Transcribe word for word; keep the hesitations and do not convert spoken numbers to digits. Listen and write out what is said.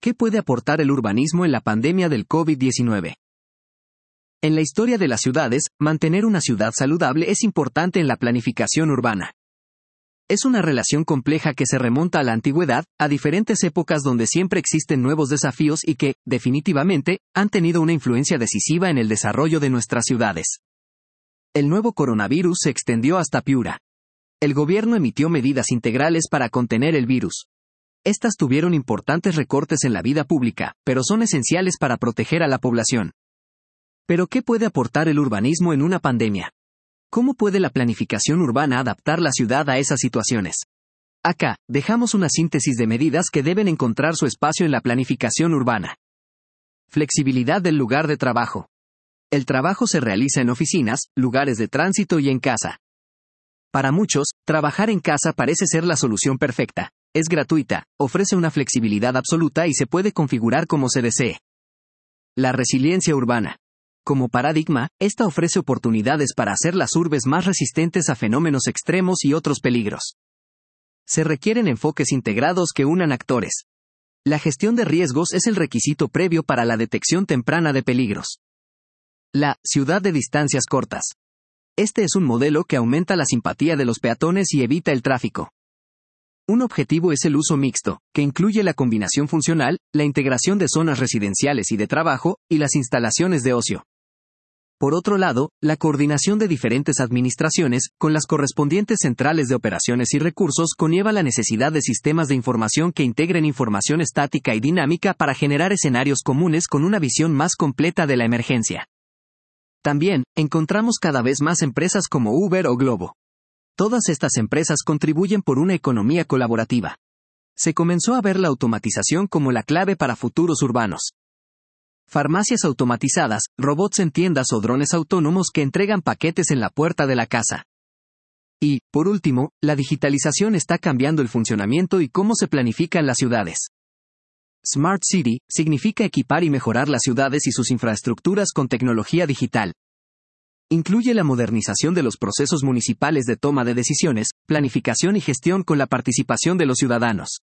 ¿Qué puede aportar el urbanismo en la pandemia del COVID diecinueve? En la historia de las ciudades, mantener una ciudad saludable es importante en la planificación urbana. Es una relación compleja que se remonta a la antigüedad, a diferentes épocas donde siempre existen nuevos desafíos y que, definitivamente, han tenido una influencia decisiva en el desarrollo de nuestras ciudades. El nuevo coronavirus se extendió hasta Piura. El gobierno emitió medidas integrales para contener el virus. Estas tuvieron importantes recortes en la vida pública, pero son esenciales para proteger a la población. ¿Pero qué puede aportar el urbanismo en una pandemia? ¿Cómo puede la planificación urbana adaptar la ciudad a esas situaciones? Acá, dejamos una síntesis de medidas que deben encontrar su espacio en la planificación urbana. Flexibilidad del lugar de trabajo. El trabajo se realiza en oficinas, lugares de tránsito y en casa. Para muchos, trabajar en casa parece ser la solución perfecta. Es gratuita, ofrece una flexibilidad absoluta y se puede configurar como se desee. La resiliencia urbana. Como paradigma, esta ofrece oportunidades para hacer las urbes más resistentes a fenómenos extremos y otros peligros. Se requieren enfoques integrados que unan actores. La gestión de riesgos es el requisito previo para la detección temprana de peligros. La ciudad de distancias cortas. Este es un modelo que aumenta la simpatía de los peatones y evita el tráfico. Un objetivo es el uso mixto, que incluye la combinación funcional, la integración de zonas residenciales y de trabajo, y las instalaciones de ocio. Por otro lado, la coordinación de diferentes administraciones, con las correspondientes centrales de operaciones y recursos, conlleva la necesidad de sistemas de información que integren información estática y dinámica para generar escenarios comunes con una visión más completa de la emergencia. También, encontramos cada vez más empresas como Uber o Globo. Todas estas empresas contribuyen por una economía colaborativa. Se comenzó a ver la automatización como la clave para futuros urbanos. Farmacias automatizadas, robots en tiendas o drones autónomos que entregan paquetes en la puerta de la casa. Y, por último, la digitalización está cambiando el funcionamiento y cómo se planifican las ciudades. Smart City significa equipar y mejorar las ciudades y sus infraestructuras con tecnología digital. Incluye la modernización de los procesos municipales de toma de decisiones, planificación y gestión con la participación de los ciudadanos.